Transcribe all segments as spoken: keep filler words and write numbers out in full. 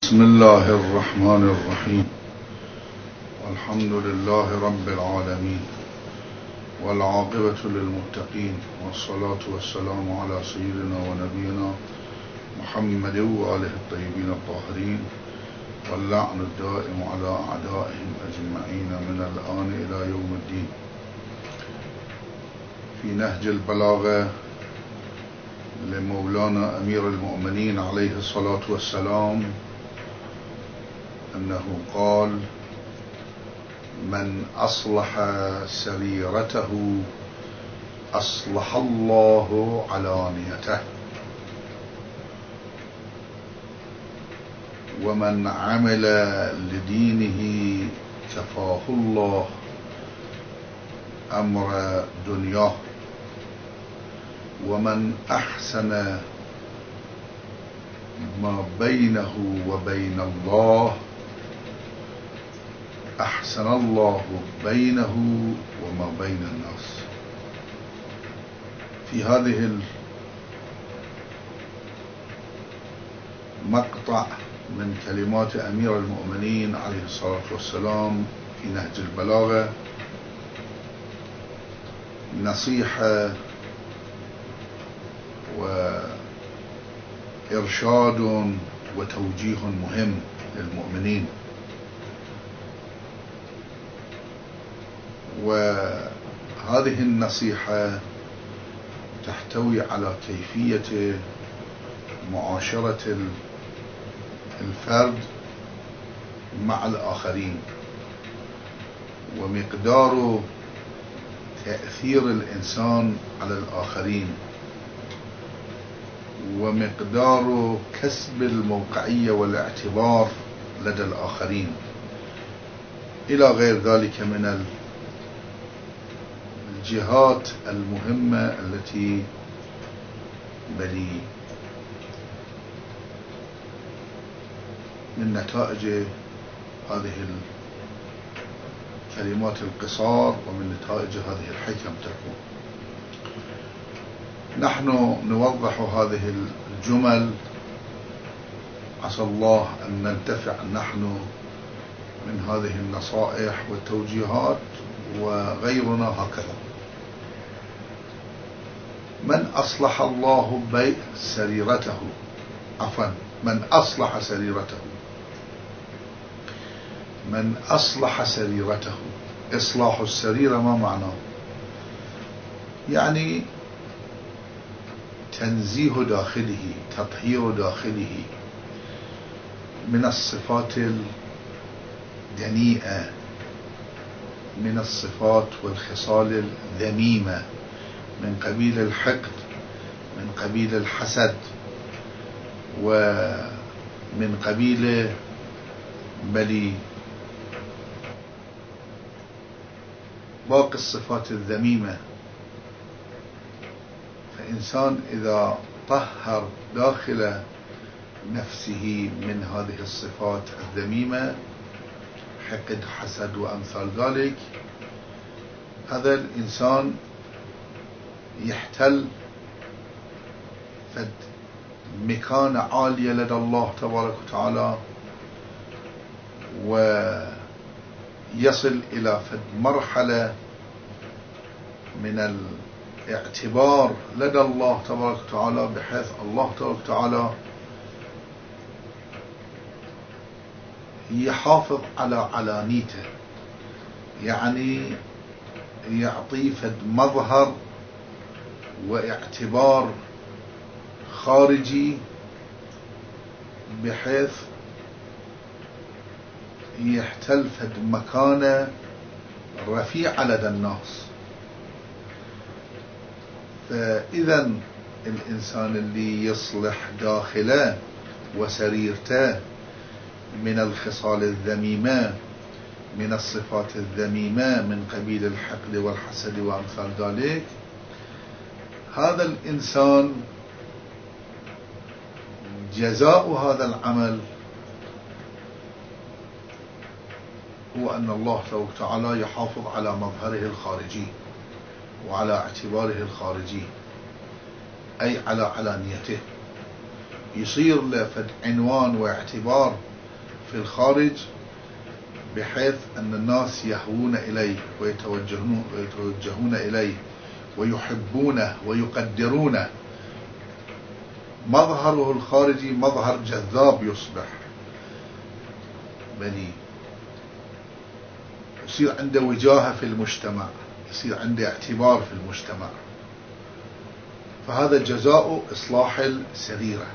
بسم الله الرحمن الرحيم. والحمد لله رب العالمين، والعاقبة للمتقين، والصلاة والسلام على سيدنا ونبينا محمد وآله الطيبين الطاهرين، واللعن الدائم على أعدائهم أجمعين من الآن إلى يوم الدين. في نهج البلاغة لمولانا أمير المؤمنين عليه الصلاة والسلام أنه قال: من أصلح سريرته أصلح الله علانيته، ومن عمل لدينه كفاه الله أمر دنياه، ومن أحسن ما بينه وبين الله أحسن الله بينه وما بين الناس. في هذه المقطع من كلمات أمير المؤمنين عليه الصلاة والسلام في نهج البلاغة نصيحة وإرشاد وتوجيه مهم للمؤمنين، وهذه النصيحة تحتوي على كيفية معاشرة الفرد مع الآخرين، ومقدار تأثير الإنسان على الآخرين، ومقدار كسب الموقعية والاعتبار لدى الآخرين، إلى غير ذلك من الجهات المهمة التي بل من نتائج هذه الكلمات القصار ومن نتائج هذه الحكم تكون. نحن نوضح هذه الجمل عسى الله أن ننتفع نحن من هذه النصائح والتوجيهات وغيرنا هكذا. من أصلح الله بي سريرته عفوا من أصلح سريرته من أصلح سريرته إصلاح السريرة ما معناه؟ يعني تنزيه داخله، تطهير داخله من الصفات الدنيئة، من الصفات والخصال الذميمة، من قبيل الحقد، من قبيل الحسد، ومن قبيل بل باقي الصفات الذميمة. فإنسان إذا طهر داخل نفسه من هذه الصفات الذميمة، حقد، حسد وأمثال ذلك، هذا الإنسان يحتل فد مكانة عالية لدى الله تبارك وتعالى، ويصل إلى فد مرحلة من الاعتبار لدى الله تبارك وتعالى، بحيث الله تبارك وتعالى يحافظ على علانيته، يعني يعطي فد مظهر واعتبار خارجي، بحيث يحتل فد مكانة رفيعة لدى الناس. فإذا الإنسان اللي يصلح داخله وسريرته من الخصال الذميمة، من الصفات الذميمة، من قبيل الحقد والحسد وأمثال ذلك، هذا الإنسان جزاء هذا العمل هو أن الله تعالى يحافظ على مظهره الخارجي وعلى اعتباره الخارجي، أي على علانيته، يصير له فد عنوان واعتبار في الخارج بحيث أن الناس يهوون إليه ويتوجهون, ويتوجهون إليه ويحبونه ويقدرونه. مظهره الخارجي مظهر جذاب يصبح، بني يصير عنده وجاهة في المجتمع، يصير عنده اعتبار في المجتمع. فهذا جزاء إصلاح السريرة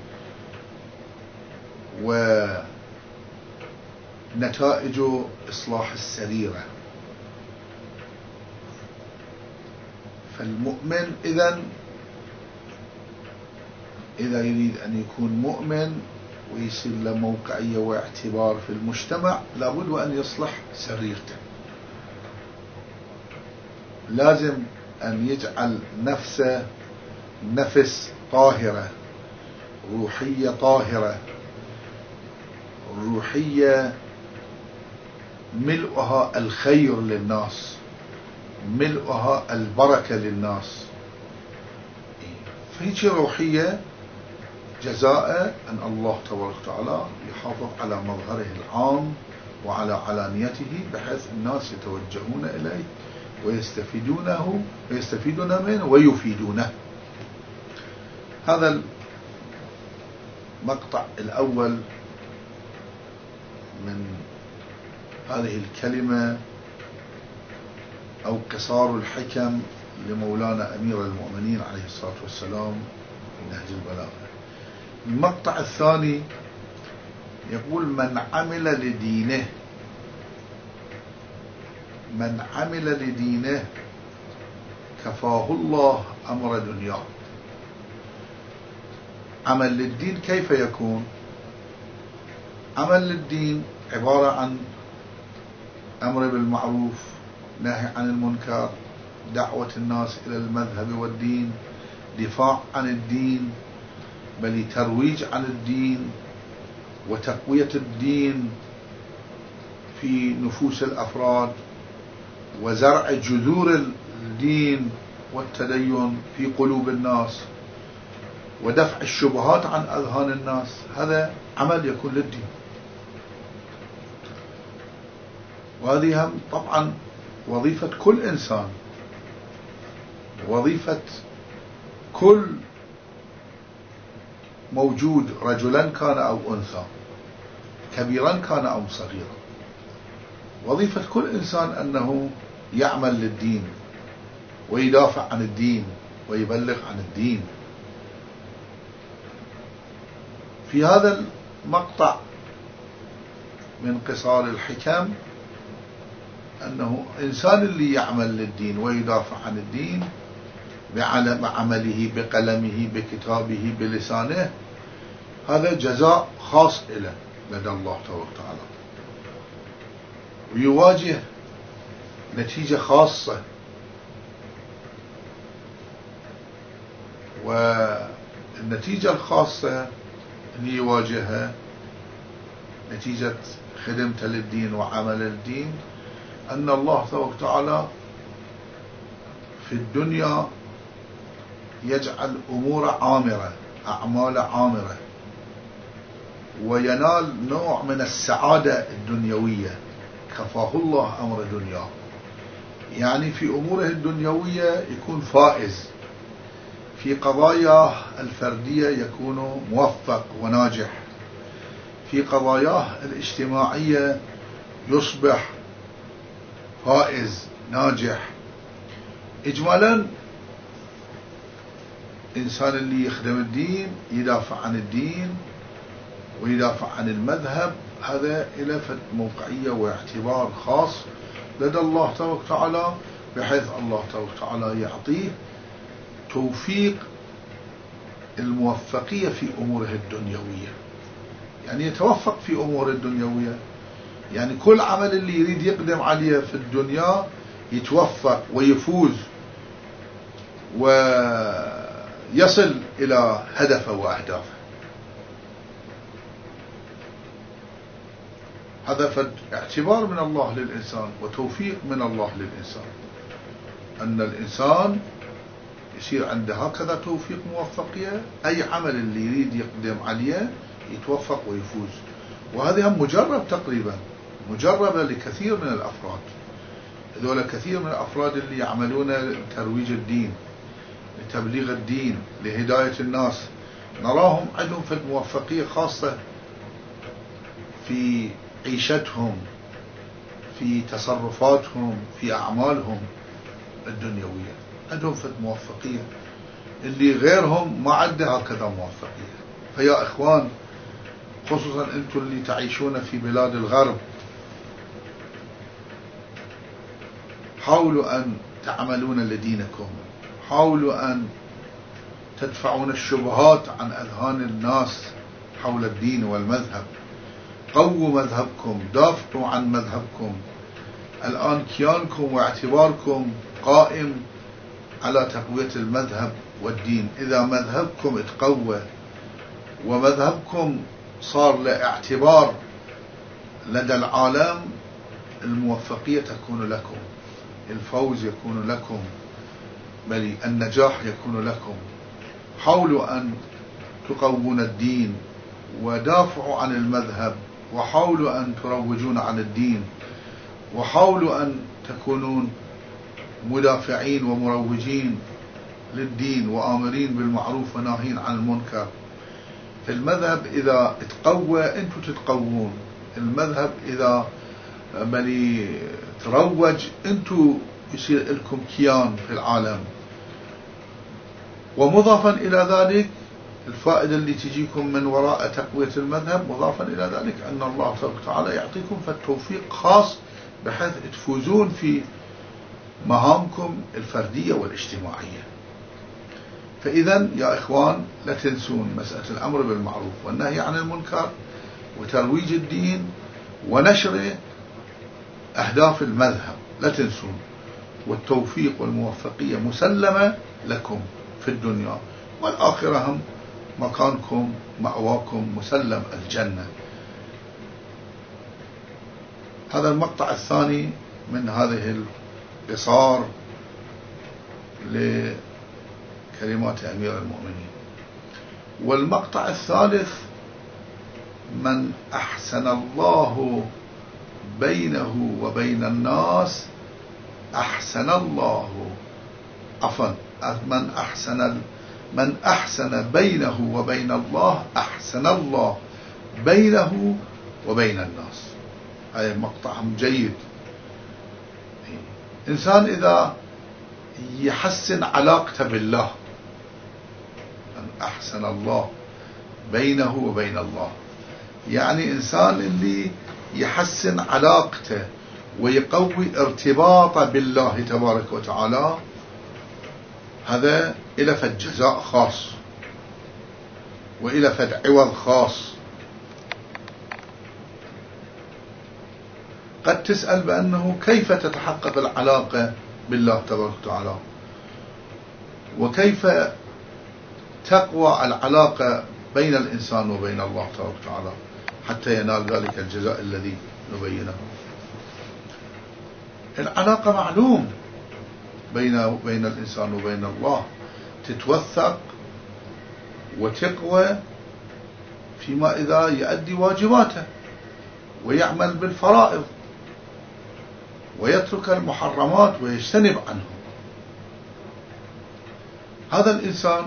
ونتائج إصلاح السريرة. فالمؤمن إذن إذا يريد أن يكون مؤمن ويصير له موقعية واعتبار في المجتمع لابد وأن يصلح سريرته. لازم أن يجعل نفسه نفس طاهرة، روحية طاهرة، روحية ملؤها الخير للناس، ملؤها البركة للناس. فهيك روحية جزاء أن الله تبارك وتعالى يحافظ على مظهره العام وعلى علانيته بحيث الناس يتوجهون إليه ويستفيدونه ويستفيدون منه ويفيدونه. هذا المقطع الأول من هذه الكلمة أو قصار الحكم لمولانا أمير المؤمنين عليه الصلاة والسلام في نهج البلاغة. المقطع الثاني يقول: من عمل لدينه، من عمل لدينه كفاه الله أمر دنياه. عمل للدين كيف يكون؟ عمل للدين عبارة عن أمر بالمعروف، نهي عن المنكر، دعوة الناس إلى المذهب والدين، دفاع عن الدين، بل ترويج عن الدين وتقوية الدين في نفوس الأفراد، وزرع جذور الدين والتدين في قلوب الناس، ودفع الشبهات عن أذهان الناس. هذا عمل يكون للدين. وهذه هم طبعا وظيفة كل إنسان، وظيفة كل موجود، رجلا كان أو أنثى، كبيرا كان أو صغيرا. وظيفة كل إنسان أنه يعمل للدين ويدافع عن الدين ويبلغ عن الدين. في هذا المقطع من قصار الحكم أنه إنسان اللي يعمل للدين ويدافع عن الدين بعمله، بقلمه، بكتابه، بلسانه، هذا جزاء خاص له لدى الله تبارك وتعالى، ويواجه نتيجة خاصة. والنتيجة الخاصة اللي يواجهها نتيجة خدمته للدين وعمل الدين أن الله تبارك وتعالى في الدنيا يجعل أمور عامرة، أعمال عامرة، وينال نوع من السعادة الدنيوية. كفاه الله أمر دنياه، يعني في أموره الدنيوية يكون فائز، في قضاياه الفردية يكون موفق وناجح، في قضاياه الاجتماعية يصبح فائز ناجح. إجمالا إنسان اللي يخدم الدين، يدافع عن الدين ويدافع عن المذهب، هذا له موقعية واعتبار خاص لدى الله تبارك وتعالى، بحيث الله تبارك وتعالى يعطيه توفيق الموفقية في أموره الدنيوية. يعني يتوفق في أموره الدنيوية، يعني كل عمل اللي يريد يقدم عليه في الدنيا يتوفق ويفوز ويصل إلى هدفه وأهدافه. هذا اعتبار من الله للإنسان وتوفيق من الله للإنسان، أن الإنسان يصير عنده هكذا توفيق موفقية، أي عمل اللي يريد يقدم عليه يتوفق ويفوز وهذه هم مجرب تقريبا، مجربة لكثير من الأفراد. هذول كثير من الأفراد اللي يعملون لترويج الدين، لتبليغ الدين، لهداية الناس، نراهم عندهم في موفقية خاصة في عيشتهم، في تصرفاتهم، في أعمالهم الدنيوية، عندهم في موفقية اللي غيرهم ما عنده هكذا موفقية. فيا إخوان، خصوصا أنتم اللي تعيشون في بلاد الغرب، حاولوا أن تعملون لدينكم، حاولوا أن تدفعون الشبهات عن أذهان الناس حول الدين والمذهب، قووا مذهبكم، دافعوا عن مذهبكم. الآن كيانكم واعتباركم قائم على تقوية المذهب والدين. إذا مذهبكم تقوى ومذهبكم صار له اعتبار لدى العالم، الموفقية تكون لكم، الفوز يكون لكم، بل النجاح يكون لكم. حاولوا أن تقوون الدين ودافعوا عن المذهب، وحاولوا أن تروجون عن الدين، وحاولوا أن تكونون مدافعين ومروجين للدين وآمرين بالمعروف وناهين عن المنكر. المذهب إذا تقوى أنتم تتقوون، المذهب إذا بلي تروج أنتم يصير لكم كيان في العالم. ومضافا إلى ذلك الفائدة اللي تجيكم من وراء تقوية المذهب، مضافا إلى ذلك أن الله تعالى يعطيكم فالتوفيق خاص بحيث تفوزون في مهامكم الفردية والاجتماعية. فإذا يا إخوان، لا تنسون مسألة الأمر بالمعروف والنهي عن المنكر وترويج الدين ونشر أهداف المذهب، لا تنسون. والتوفيق والموفقية مسلمة لكم في الدنيا والآخرة، هم مكانكم مأواكم مسلم الجنة. هذا المقطع الثاني من هذه القصار لكلمات أمير المؤمنين. والمقطع الثالث: من أحسن الله بينه وبين الناس أحسن الله عفوا من أحسن من أحسن بينه وبين الله أحسن الله بينه وبين الناس. هذا مقطع جيد. إنسان إذا يحسن علاقته بالله، من أحسن الله بينه وبين الله، يعني إنسان اللي يحسن علاقته ويقوي ارتباطه بالله تبارك وتعالى، هذا إلى فد جزاء خاص وإلى فد عوض خاص. قد تسأل بأنه كيف تتحقق العلاقة بالله تبارك وتعالى، وكيف تقوى العلاقة بين الإنسان وبين الله تبارك وتعالى حتى ينال ذلك الجزاء الذي نبينه. العلاقة معلوم بين بين الإنسان وبين الله، تتوثق وتقوى فيما إذا يؤدي واجباته ويعمل بالفرائض ويترك المحرمات ويجتنب عنه. هذا الإنسان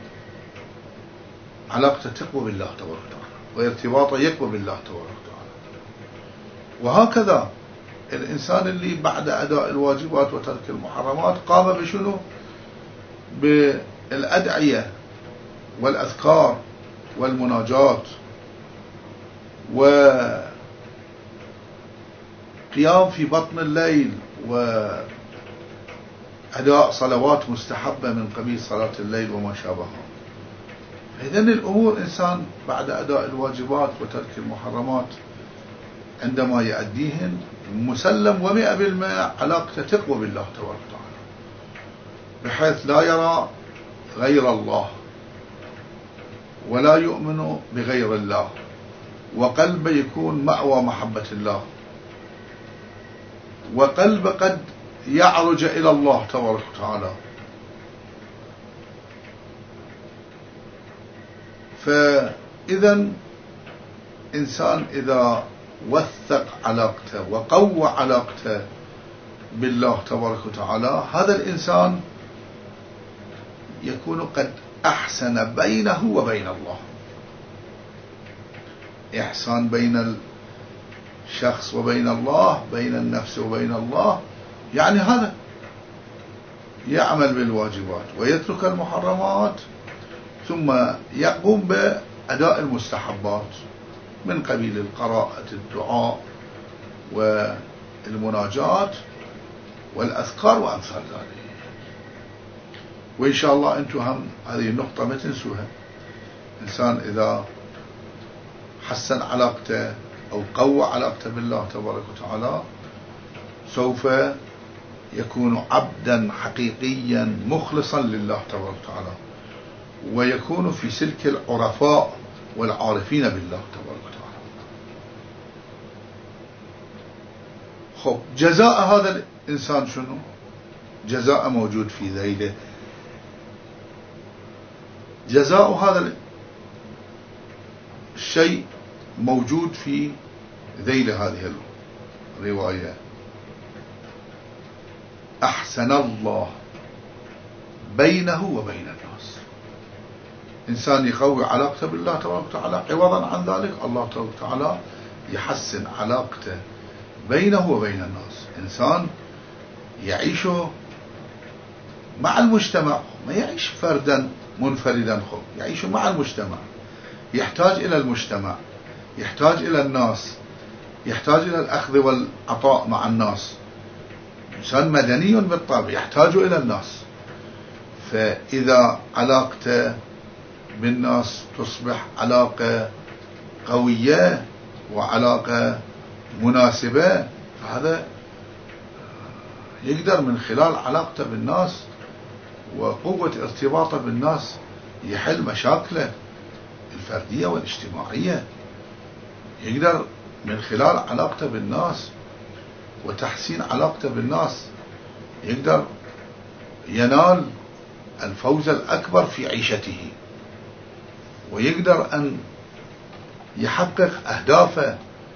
علاقته تقوى بالله تبارك وتعالى وارتباطه يقوى بالله تبارك وتعالى. وهكذا الإنسان اللي بعد أداء الواجبات وترك المحرمات قام بشنو؟ بالأدعية والأذكار والمناجات وقيام في بطن الليل وأداء صلوات مستحبة من قبيل صلاة الليل وما شابهها. إذن الأمور إنسان بعد أداء الواجبات وترك المحرمات عندما يؤديهن مسلم ومئة بالمئة علاقته تقوى بالله تبارك وتعالى، بحيث لا يرى غير الله ولا يؤمن بغير الله، وقلبه يكون مأوى محبة الله، وقلبه قد يعرج إلى الله تبارك وتعالى. فإذا الإنسان إذا وثق علاقته وقوى علاقته بالله تبارك وتعالى، هذا الإنسان يكون قد أحسن بينه وبين الله. إحسان بين الشخص وبين الله، بين النفس وبين الله، يعني هذا يعمل بالواجبات ويترك المحرمات، ثم يقوم بأداء المستحبات من قبيل القراءة، الدعاء والمناجات والأذكار وأمثال ذلك. وإن شاء الله أنتم هم هذه النقطة ما تنسوها. إنسان إذا حسن علاقته أو قوى علاقته بالله تبارك وتعالى سوف يكون عبدا حقيقيا مخلصا لله تبارك وتعالى، ويكون في سلك العرفاء والعارفين بالله تبارك وتعالى. خب، جزاء هذا الإنسان شنو؟ جزاء موجود في ذيله. جزاء هذا الشيء موجود في ذيل هذه الرواية: أحسن الله بينه وبين الناس. إنسان يقوي علاقته بالله تبارك وتعالى، عوضا عن ذلك الله تبارك وتعالى يحسن علاقته بينه وبين الناس. إنسان يعيش مع المجتمع، ما يعيش فردا منفردا، خب يعيش مع المجتمع، يحتاج إلى المجتمع، يحتاج إلى الناس، يحتاج إلى الأخذ والعطاء مع الناس. إنسان مدني بالطبع يحتاج إلى الناس. فإذا علاقته بالناس تصبح علاقة قوية وعلاقة مناسبة، فهذا يقدر من خلال علاقته بالناس وقوة ارتباطه بالناس يحل مشاكله الفردية والاجتماعية. يقدر من خلال علاقته بالناس وتحسين علاقته بالناس يقدر ينال الفوز الأكبر في عيشته، ويقدر أن يحقق أهدافه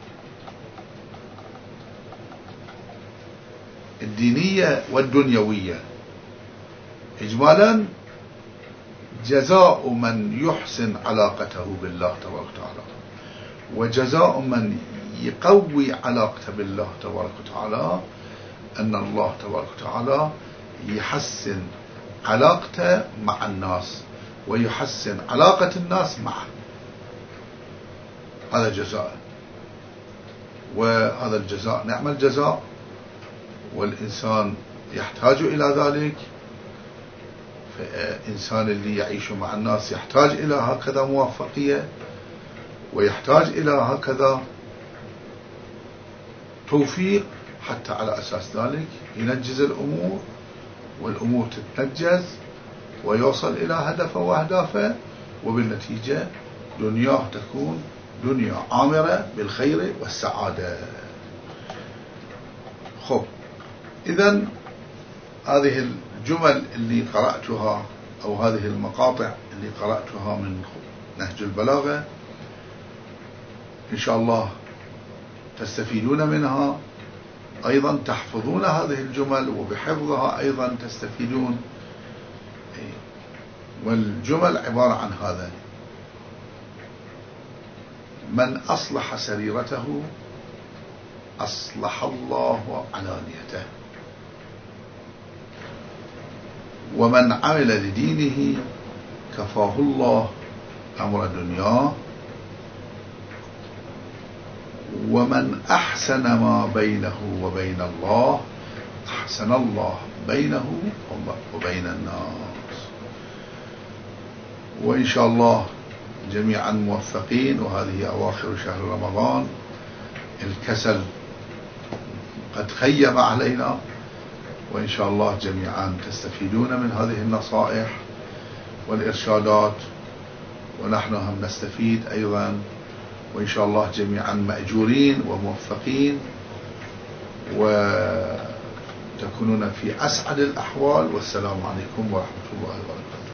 الدينية والدنيوية. إجمالا، جزاء من يحسن علاقته بالله تبارك وتعالى وجزاء من يقوي علاقته بالله تبارك وتعالى أن الله تبارك وتعالى يحسن علاقته مع الناس ويحسن علاقة الناس معه. هذا جزاء، وهذا الجزاء نعم الجزاء، والإنسان يحتاج إلى ذلك. فإنسان اللي يعيش مع الناس يحتاج إلى هكذا موفقية، ويحتاج إلى هكذا توفيق، حتى على أساس ذلك ينجز الأمور، والأمور تتنجز ويوصل إلى هدفه وأهدافه، وبالنتيجة دنياه تكون دنيا عامرة بالخير والسعادة. خب، إذن هذه الجمل اللي قرأتها أو هذه المقاطع اللي قرأتها من نهج البلاغة إن شاء الله تستفيدون منها، أيضا تحفظون هذه الجمل، وبحفظها أيضا تستفيدون. والجمل عبارة عن هذا: من أصلح سريرته أصلح الله علانيته، ومن عمل لدينه كفاه الله أمر دنياه، ومن أحسن ما بينه وبين الله أحسن الله بينه وبين الناس. وإن شاء الله جميعا موفقين، وهذه أواخر شهر رمضان، الكسل قد خيم علينا، وإن شاء الله جميعا تستفيدون من هذه النصائح والإرشادات، ونحن هم نستفيد أيضا، وإن شاء الله جميعا مأجورين وموفقين، وتكونون في أسعد الأحوال. والسلام عليكم ورحمة الله وبركاته.